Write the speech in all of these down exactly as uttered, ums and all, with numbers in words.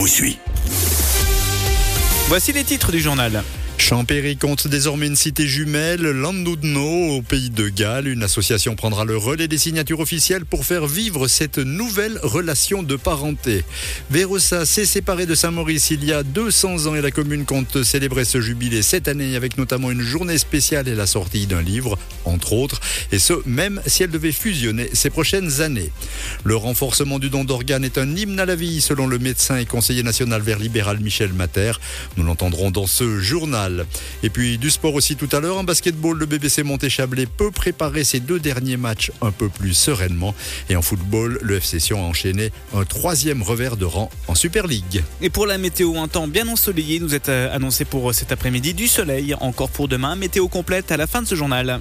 vous suit. Voici les titres du journal. Champéry compte désormais une cité jumelle, Llandudno, au pays de Galles. Une association prendra le relais des signatures officielles pour faire vivre cette nouvelle relation de parenté. Verossa s'est séparé de Saint-Maurice il y a deux cents ans et la commune compte célébrer ce jubilé cette année avec notamment une journée spéciale et la sortie d'un livre, entre autres, et ce, même si elle devait fusionner ces prochaines années. Le renforcement du don d'organes est un hymne à la vie, selon le médecin et conseiller national vert libéral Michel Mater. Nous l'entendrons dans ce journal. Et puis du sport aussi tout à l'heure. En basketball, le B B C Monté-Chablais peut préparer ses deux derniers matchs un peu plus sereinement. Et en football, le F C Sion a enchaîné un troisième revers de rang en Super League. Et pour la météo, un temps bien ensoleillé nous est annoncé pour cet après-midi. Du soleil encore pour demain. Météo complète à la fin de ce journal.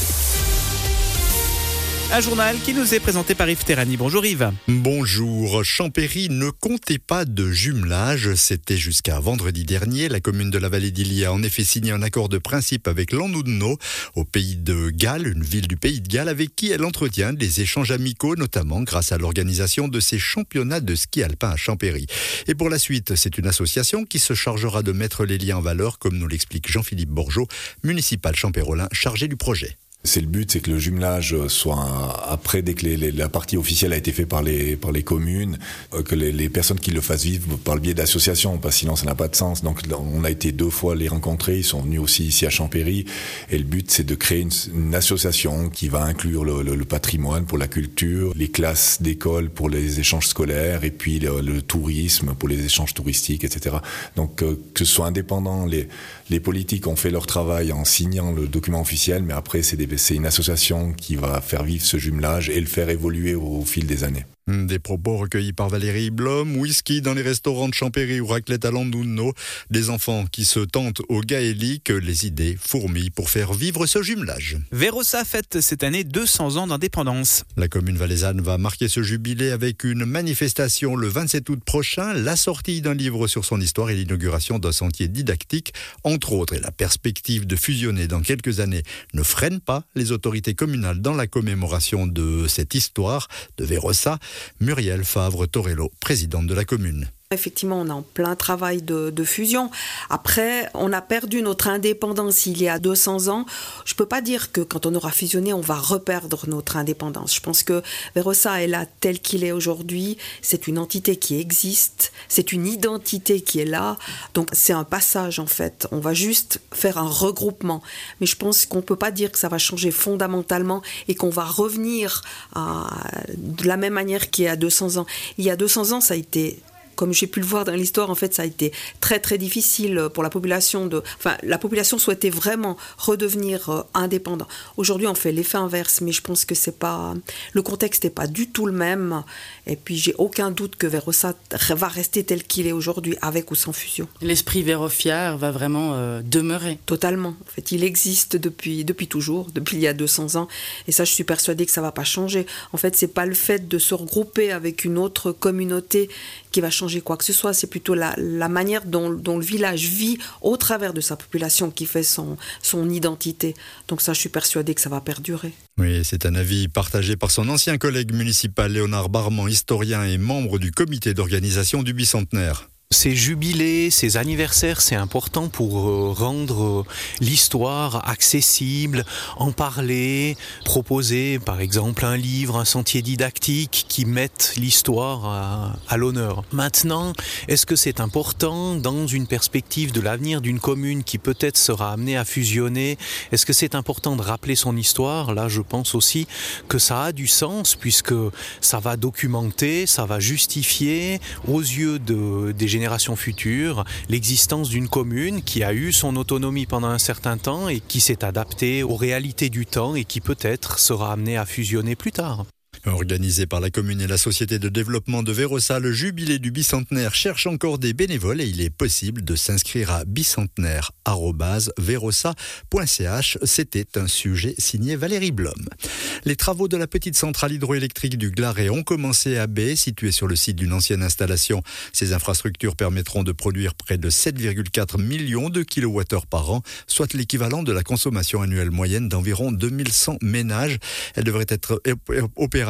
Un journal qui nous est présenté par Yves Terrani. Bonjour Yves. Bonjour. Champéry ne comptait pas de jumelage. C'était jusqu'à vendredi dernier. La commune de la Vallée d'Illy a en effet signé un accord de principe avec Llandudno, au pays de Galles, une ville du pays de Galles avec qui elle entretient des échanges amicaux, notamment grâce à l'organisation de ces championnats de ski alpin à Champéry. Et pour la suite, c'est une association qui se chargera de mettre les liens en valeur, comme nous l'explique Jean-Philippe Bourgeot, municipal champérolin chargé du projet. C'est le but, c'est que le jumelage soit après, dès que les, les, la partie officielle a été faite par les, par les communes, que les, les personnes qui le fassent vivre par le biais d'associations, parce que sinon ça n'a pas de sens. Donc on a été deux fois les rencontrer, ils sont venus aussi ici à Champéry, et le but c'est de créer une, une association qui va inclure le, le, le patrimoine pour la culture, les classes d'école pour les échanges scolaires, et puis le, le tourisme pour les échanges touristiques, et cetera. Donc euh, que ce soit indépendant, les, les politiques ont fait leur travail en signant le document officiel, mais après c'est des C'est une association qui va faire vivre ce jumelage et le faire évoluer au fil des années. Des propos recueillis par Valérie Blom. Whisky dans les restaurants de Champéry ou raclette à Llandudno. Des enfants qui se tentent au gaélique. Les idées fourmillent pour faire vivre ce jumelage. Verossa fête cette année deux cents ans d'indépendance. La commune valaisanne va marquer ce jubilé avec une manifestation le vingt-sept août prochain, la sortie d'un livre sur son histoire et l'inauguration d'un sentier didactique, entre autres. Et la perspective de fusionner dans quelques années ne freine pas les autorités communales dans la commémoration de cette histoire de Verossa. Muriel Favre-Torello, présidente de la commune. Effectivement, on est en plein travail de, de fusion. Après, on a perdu notre indépendance il y a deux cents ans. Je ne peux pas dire que quand on aura fusionné, on va reperdre notre indépendance. Je pense que Verossa est là tel qu'il est aujourd'hui. C'est une entité qui existe. C'est une identité qui est là. Donc, c'est un passage, en fait. On va juste faire un regroupement. Mais je pense qu'on ne peut pas dire que ça va changer fondamentalement et qu'on va revenir à, de la même manière qu'il y a deux cents ans. Il y a deux cents ans, ça a été... Comme j'ai pu le voir dans l'histoire, en fait, ça a été très très difficile pour la population. De, enfin, la population souhaitait vraiment redevenir euh, indépendant. Aujourd'hui, on fait l'effet inverse, mais je pense que c'est pas, le contexte n'est pas du tout le même. Et puis, j'ai aucun doute que Verossa va rester tel qu'il est aujourd'hui, avec ou sans fusion. L'esprit vérofiard va vraiment euh, demeurer. Totalement. En fait, il existe depuis depuis toujours, depuis il y a deux cents ans. Et ça, je suis persuadée que ça va pas changer. En fait, c'est pas le fait de se regrouper avec une autre communauté qui va changer quoi que ce soit, c'est plutôt la, la manière dont, dont le village vit au travers de sa population qui fait son, son identité. Donc ça, je suis persuadée que ça va perdurer. Oui, c'est un avis partagé par son ancien collègue municipal Léonard Barman, historien et membre du comité d'organisation du bicentenaire. Ces jubilés, ces anniversaires, c'est important pour rendre l'histoire accessible, en parler, proposer par exemple un livre, un sentier didactique qui mette l'histoire à, à l'honneur. Maintenant, est-ce que c'est important dans une perspective de l'avenir d'une commune qui peut-être sera amenée à fusionner? Est-ce que c'est important de rappeler son histoire? Là, je pense aussi que ça a du sens puisque ça va documenter, ça va justifier aux yeux de, des générations futures l'existence d'une commune qui a eu son autonomie pendant un certain temps et qui s'est adaptée aux réalités du temps et qui peut-être sera amenée à fusionner plus tard. Organisé par la commune et la société de développement de Verossa, le jubilé du bicentenaire cherche encore des bénévoles et il est possible de s'inscrire à bicentenaire arobase verossa point c h. C'était un sujet signé Valérie Blom. Les travaux de la petite centrale hydroélectrique du Glaret ont commencé à Baie, située sur le site d'une ancienne installation. Ces infrastructures permettront de produire près de sept virgule quatre millions de kilowattheures par an, soit l'équivalent de la consommation annuelle moyenne d'environ deux mille cent ménages. Elle devrait être opérationnelle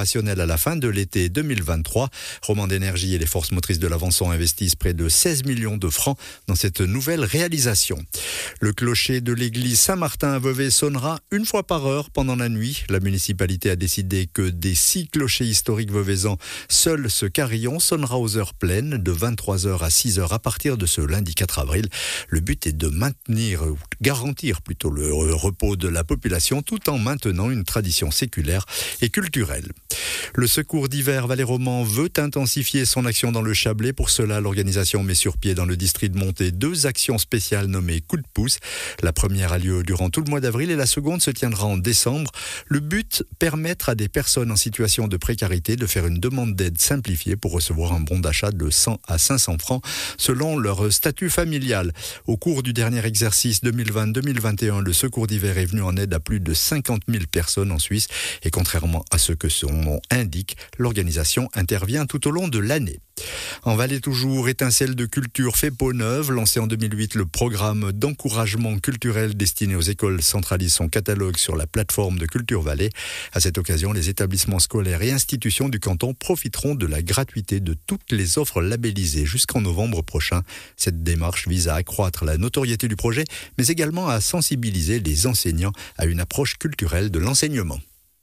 opérationnel à la fin de l'été deux mille vingt-trois. Romande Énergie et les forces motrices de l'Avançon investissent près de seize millions de francs dans cette nouvelle réalisation. Le clocher de l'église Saint-Martin à Vevey sonnera une fois par heure pendant la nuit. La municipalité a décidé que des six clochers historiques veuvaisans, seul ce carillon sonnera aux heures pleines de vingt-trois heures à six heures à partir de ce lundi quatre avril. Le but est de maintenir, garantir plutôt le repos de la population tout en maintenant une tradition séculaire et culturelle. Le secours d'hiver Valais-Romand veut intensifier son action dans le Chablais. Pour cela, l'organisation met sur pied dans le district de Monté deux actions spéciales nommées Coup de pouce. La première a lieu durant tout le mois d'avril et la seconde se tiendra en décembre. Le but, permettre à des personnes en situation de précarité de faire une demande d'aide simplifiée pour recevoir un bon d'achat de cent à cinq cents francs selon leur statut familial. Au cours du dernier exercice deux mille vingt deux mille vingt et un, le secours d'hiver est venu en aide à plus de cinquante mille personnes en Suisse et contrairement à ce que son nom indique, l'organisation intervient tout au long de l'année. En Valais toujours, Étincelle de culture fait peau neuve. Lancé en deux mille huit, le programme d'encouragement culturel destiné aux écoles centralise son catalogue sur la plateforme de Culture Valais. À cette occasion, les établissements scolaires et institutions du canton profiteront de la gratuité de toutes les offres labellisées jusqu'en novembre prochain. Cette démarche vise à accroître la notoriété du projet, mais également à sensibiliser les enseignants à une approche culturelle de l'enseignement.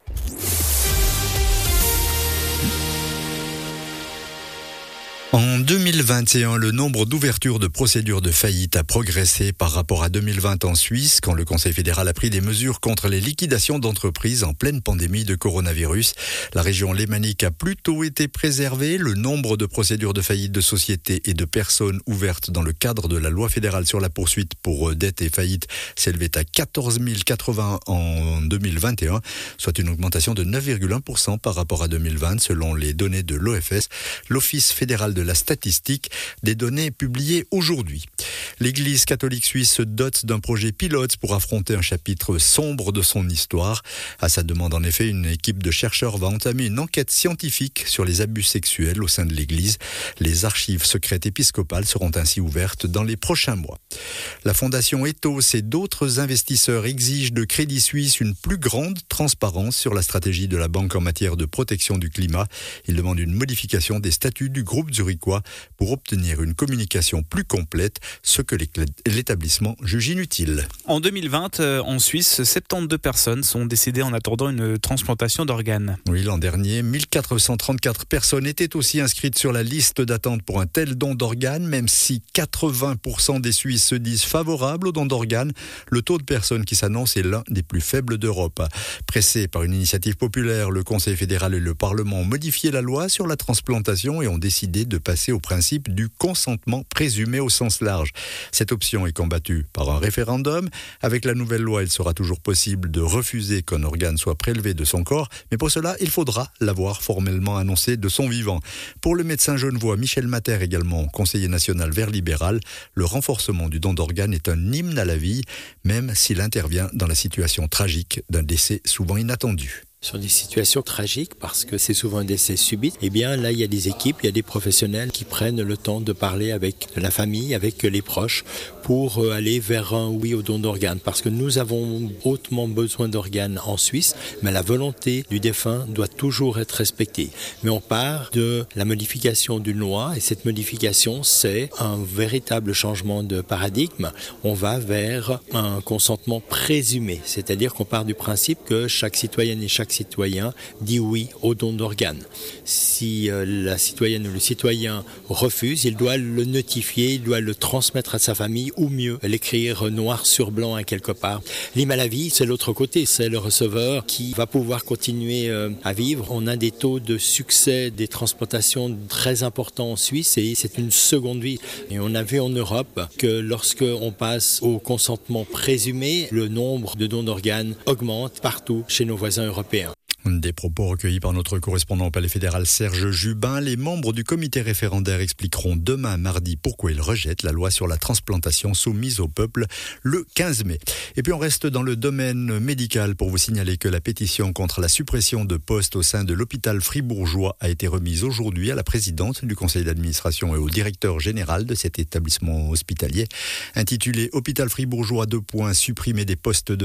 En deux mille vingt et un, le nombre d'ouvertures de procédures de faillite a progressé par rapport à deux mille vingt en Suisse, quand le Conseil fédéral a pris des mesures contre les liquidations d'entreprises en pleine pandémie de coronavirus. La région lémanique a plutôt été préservée. Le nombre de procédures de faillite de sociétés et de personnes ouvertes dans le cadre de la loi fédérale sur la poursuite pour dette et faillite s'élevait à quatorze mille quatre-vingts en deux mille vingt et un, soit une augmentation de neuf virgule un pour cent par rapport à deux mille vingt, selon les données de l'O F S, l'Office fédéral de de la statistique, des données publiées aujourd'hui. L'Église catholique suisse se dote d'un projet pilote pour affronter un chapitre sombre de son histoire. À sa demande, en effet, une équipe de chercheurs va entamer une enquête scientifique sur les abus sexuels au sein de l'Église. Les archives secrètes épiscopales seront ainsi ouvertes dans les prochains mois. La Fondation Ethos et d'autres investisseurs exigent de Crédit Suisse une plus grande transparence sur la stratégie de la banque en matière de protection du climat. Ils demandent une modification des statuts du groupe zurichois pour obtenir une communication plus complète, ce que l'établissement juge inutile. En deux mille vingt, en Suisse, soixante-douze personnes sont décédées en attendant une transplantation d'organes. Oui, l'an dernier, mille quatre cent trente-quatre personnes étaient aussi inscrites sur la liste d'attente pour un tel don d'organes. Même si quatre-vingts pour cent des Suisses se disent favorables au don d'organes, le taux de personnes qui s'annonce est l'un des plus faibles d'Europe. Pressés par une initiative populaire, le Conseil fédéral et le Parlement ont modifié la loi sur la transplantation et ont décidé de passer au principe du consentement présumé au sens large. Cette option est combattue par un référendum. Avec la nouvelle loi, il sera toujours possible de refuser qu'un organe soit prélevé de son corps, mais pour cela, il faudra l'avoir formellement annoncé de son vivant. Pour le médecin genevois Michel Mater, également conseiller national Vert libéral, le renforcement du don d'organes est un hymne à la vie, même s'il intervient dans la situation tragique d'un décès souvent inattendu. Sur des situations tragiques, parce que c'est souvent un décès subit, eh bien là il y a des équipes, il y a des professionnels qui prennent le temps de parler avec la famille, avec les proches, pour aller vers un oui au don d'organes. Parce que nous avons hautement besoin d'organes en Suisse, mais la volonté du défunt doit toujours être respectée. Mais on part de la modification d'une loi, et cette modification c'est un véritable changement de paradigme. On va vers un consentement présumé, c'est-à-dire qu'on part du principe que chaque citoyenne et chaque citoyen dit oui au don d'organes. Si euh, la citoyenne ou le citoyen refuse, il doit le notifier, il doit le transmettre à sa famille ou mieux, l'écrire noir sur blanc à quelque part. L'hymne à la vie, c'est l'autre côté, c'est le receveur qui va pouvoir continuer euh, à vivre. On a des taux de succès des transplantations très importants en Suisse et c'est une seconde vie. Et on a vu en Europe que lorsque on passe au consentement présumé, le nombre de dons d'organes augmente partout chez nos voisins européens. Des propos recueillis par notre correspondant au Palais fédéral Serge Jubin. Les membres du comité référendaire expliqueront demain mardi pourquoi ils rejettent la loi sur la transplantation soumise au peuple le quinze mai. Et puis on reste dans le domaine médical pour vous signaler que la pétition contre la suppression de postes au sein de l'hôpital fribourgeois a été remise aujourd'hui à la présidente du conseil d'administration et au directeur général de cet établissement hospitalier. Intitulée « Hôpital fribourgeois, deux points, supprimer des postes de travail ».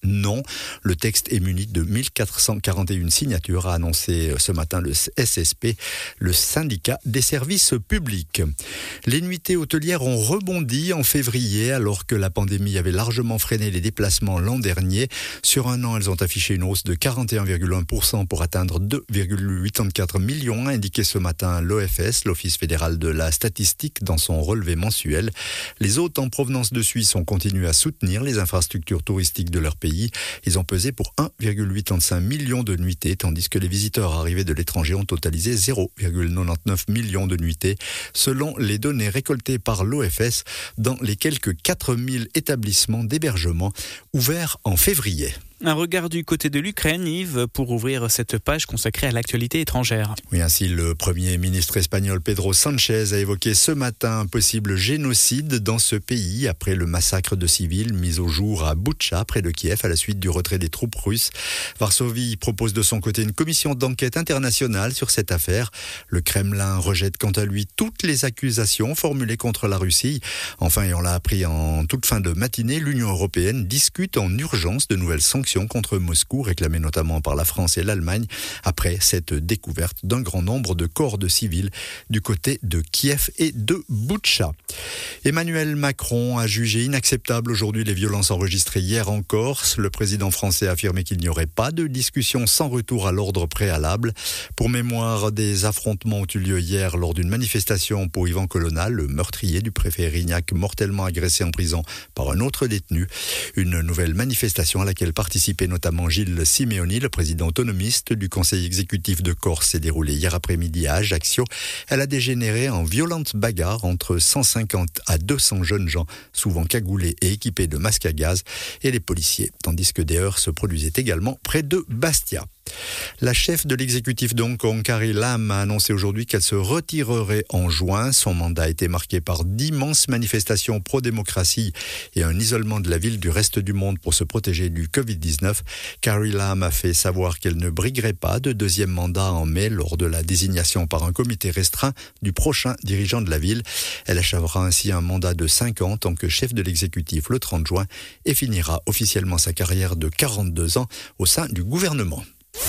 non. Le texte est muni de mille quatre cent quarante et une signatures, a annoncé ce matin le S S P, le syndicat des services publics. Les nuitées hôtelières ont rebondi en février alors que la pandémie avait largement freiné les déplacements l'an dernier. Sur un an, elles ont affiché une hausse de quarante et un virgule un pour cent pour atteindre deux virgule quatre-vingt-quatorze millions, a indiqué ce matin l'O F S, l'Office fédéral de la statistique, dans son relevé mensuel. Les hôtes en provenance de Suisse ont continué à soutenir les infrastructures touristiques de leur pays. Ils ont pesé pour un virgule quatre-vingt-quinze million de nuitées, tandis que les visiteurs arrivés de l'étranger ont totalisé zéro virgule quatre-vingt-dix-neuf millions de nuitées, selon les données récoltées par l'O F S dans les quelques quatre mille établissements d'hébergement ouverts en février. Un regard du côté de l'Ukraine, Yves, pour ouvrir cette page consacrée à l'actualité étrangère. Oui, ainsi le Premier ministre espagnol Pedro Sánchez a évoqué ce matin un possible génocide dans ce pays après le massacre de civils mis au jour à Boutcha, près de Kiev, à la suite du retrait des troupes russes. Varsovie propose de son côté une commission d'enquête internationale sur cette affaire. Le Kremlin rejette quant à lui toutes les accusations formulées contre la Russie. Enfin, et on l'a appris en toute fin de matinée, l'Union européenne discute en urgence de nouvelles sanctions contre Moscou, réclamée notamment par la France et l'Allemagne, après cette découverte d'un grand nombre de corps de civils du côté de Kiev et de Boutcha. Emmanuel Macron a jugé inacceptable aujourd'hui les violences enregistrées hier en Corse. Le président français a affirmé qu'il n'y aurait pas de discussion sans retour à l'ordre préalable. Pour mémoire, des affrontements ont eu lieu hier lors d'une manifestation pour Yvan Colonna, le meurtrier du préfet Erignac, mortellement agressé en prison par un autre détenu. Une nouvelle manifestation à laquelle participait notamment Gilles Simeoni, le président autonomiste du conseil exécutif de Corse, s'est déroulée hier après-midi à Ajaccio. Elle a dégénéré en violente bagarre entre cent cinquante à deux cents jeunes gens, souvent cagoulés et équipés de masques à gaz, et les policiers, tandis que des heurts se produisaient également près de Bastia. La chef de l'exécutif de Hong Kong, Carrie Lam, a annoncé aujourd'hui qu'elle se retirerait en juin. Son mandat a été marqué par d'immenses manifestations pro-démocratie et un isolement de la ville du reste du monde pour se protéger du covid dix-neuf. Carrie Lam a fait savoir qu'elle ne briguerait pas de deuxième mandat en mai lors de la désignation par un comité restreint du prochain dirigeant de la ville. Elle achèvera ainsi un mandat de cinq ans en tant que chef de l'exécutif le trente juin et finira officiellement sa carrière de quarante-deux ans au sein du gouvernement.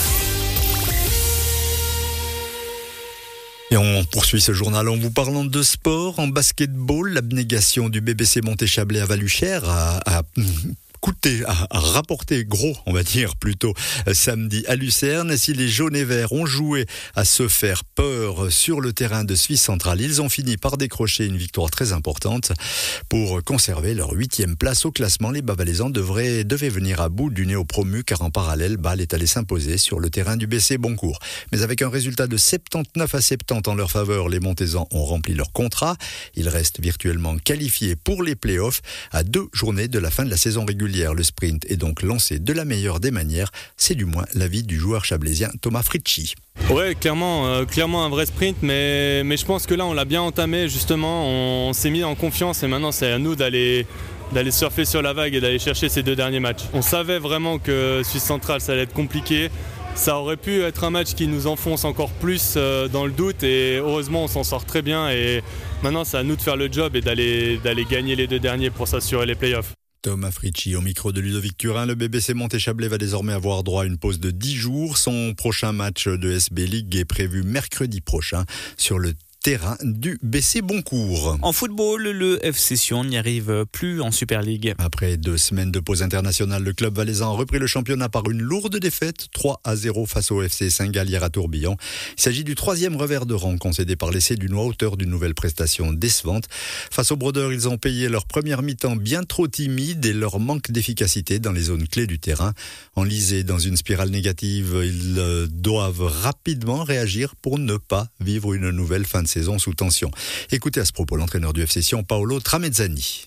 Et on poursuit ce journal en vous parlant de sport. En basketball, l'abnégation du B B C Montéchablais à Valuchère a, a coûté, a, a rapporté gros, on va dire plutôt, samedi à Lucerne. Si les jaunes et verts ont joué à se faire peur sur le terrain de Suisse centrale, ils ont fini par décrocher une victoire très importante pour conserver leur huitième place au classement. Les Bas-Valaisans devraient, devaient venir à bout du néo-promu car en parallèle, Bâle est allé s'imposer sur le terrain du B C Boncourt. Mais avec un résultat de soixante-dix-neuf à soixante-dix en leur faveur, les Montaisans ont rempli leur contrat. Ils restent virtuellement qualifiés pour les playoffs à deux journées de la fin de la saison régulière. Le sprint est donc lancé de la meilleure des manières. C'est du moins l'avis du joueur chablaisien Thomas Fritschi. Ouais, clairement, euh, clairement un vrai sprint, mais, mais je pense que là on l'a bien entamé justement, on, on s'est mis en confiance et maintenant c'est à nous d'aller, d'aller surfer sur la vague et d'aller chercher ces deux derniers matchs. On savait vraiment que Suisse centrale ça allait être compliqué, ça aurait pu être un match qui nous enfonce encore plus euh, dans le doute et heureusement on s'en sort très bien et maintenant c'est à nous de faire le job et d'aller, d'aller gagner les deux derniers pour s'assurer les playoffs. Thomas Fritschi au micro de Ludovic Turin. Le B B C Montéchablais va désormais avoir droit à une pause de dix jours. Son prochain match de S B League est prévu mercredi prochain sur le terrain du B C Boncourt. En football, le F C Sion n'y arrive plus en Super League. Après deux semaines de pause internationale, le club valaisan a repris le championnat par une lourde défaite, trois à zéro face au F C Saint-Gall hier à Tourbillon. Il s'agit du troisième revers de rang concédé par les Cédunois, auteur d'une nouvelle prestation décevante. Face aux Brodeurs, ils ont payé leur première mi-temps bien trop timide et leur manque d'efficacité dans les zones clés du terrain. Enlisés dans une spirale négative, ils doivent rapidement réagir pour ne pas vivre une nouvelle fin de saison sous tension. Écoutez à ce propos l'entraîneur du F C Sion, Paolo Tramezzani.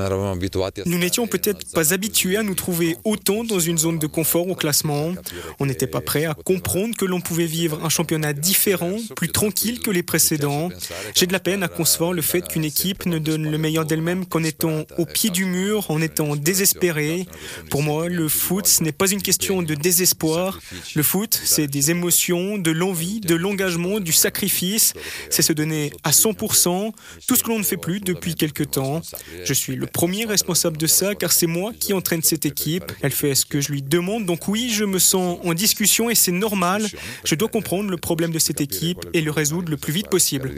Nous n'étions peut-être pas habitués à nous trouver autant dans une zone de confort au classement. On n'était pas prêt à comprendre que l'on pouvait vivre un championnat différent, plus tranquille que les précédents. J'ai de la peine à concevoir le fait qu'une équipe ne donne le meilleur d'elle-même qu'en étant au pied du mur, en étant désespérée. Pour moi, le foot, ce n'est pas une question de désespoir. Le foot, c'est des émotions, de l'envie, de l'engagement, du sacrifice. C'est se donner à cent pour cent, tout ce que l'on ne fait plus depuis quelque temps. Je suis le premier responsable de ça car c'est moi qui entraîne cette équipe. Elle fait ce que je lui demande, donc oui, je me sens en discussion et c'est normal. Je dois comprendre le problème de cette équipe et le résoudre le plus vite possible.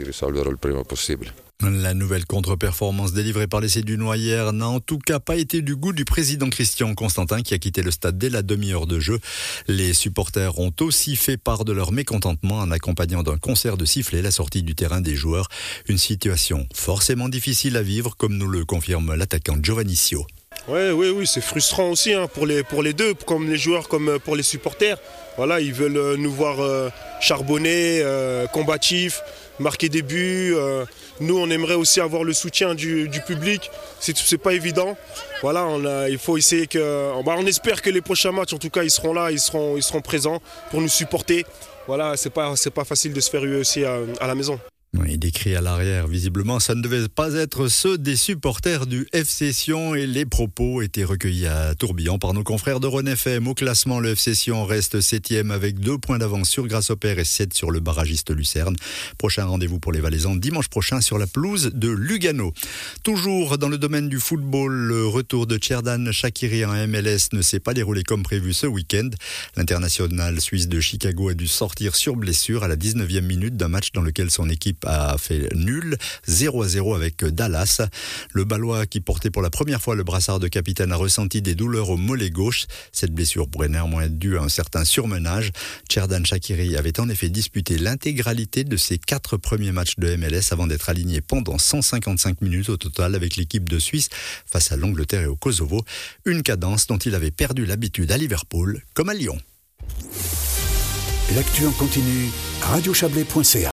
La nouvelle contre-performance délivrée par les Sédunois hier n'a en tout cas pas été du goût du président Christian Constantin qui a quitté le stade dès la demi-heure de jeu. Les supporters ont aussi fait part de leur mécontentement en accompagnant d'un concert de sifflets la sortie du terrain des joueurs. Une situation forcément difficile à vivre comme nous le confirme l'attaquant Giovanni Sio. Ouais, oui, oui, c'est frustrant aussi hein, pour, les, pour les deux, comme les joueurs comme pour les supporters. Voilà, ils veulent nous voir euh, charbonner, euh, combatifs, marquer des buts. Euh, nous, on aimerait aussi avoir le soutien du, du public. C'est, c'est pas évident. Voilà, on a, il faut essayer que. Bah, on espère que les prochains matchs, en tout cas, ils seront là, ils seront, ils seront présents pour nous supporter. Voilà, c'est pas, c'est pas facile de se faire huer aussi à, à la maison. Oui, des cris à l'arrière. Visiblement, ça ne devait pas être ceux des supporters du F C Sion et les propos étaient recueillis à Tourbillon par nos confrères de Rhône F M. Au classement, le F C Sion reste septième avec deux points d'avance sur Grasshopper et sept sur le barragiste Lucerne. Prochain rendez-vous pour les Valaisans dimanche prochain sur la pelouse de Lugano. Toujours dans le domaine du football, le retour de Tcherdan Shaqiri en M L S ne s'est pas déroulé comme prévu ce week-end. L'international suisse de Chicago a dû sortir sur blessure à la dix-neuvième minute d'un match dans lequel son équipe a fait nul, zéro à zéro avec Dallas. Le Balois qui portait pour la première fois le brassard de capitaine a ressenti des douleurs au mollet gauche. Cette blessure pourrait néanmoins être due à un certain surmenage. Tcherdan Shaqiri avait en effet disputé l'intégralité de ses quatre premiers matchs de M L S avant d'être aligné pendant cent cinquante-cinq minutes au total avec l'équipe de Suisse face à l'Angleterre et au Kosovo. Une cadence dont il avait perdu l'habitude à Liverpool comme à Lyon. L'actu en continu, radio chablais point c a.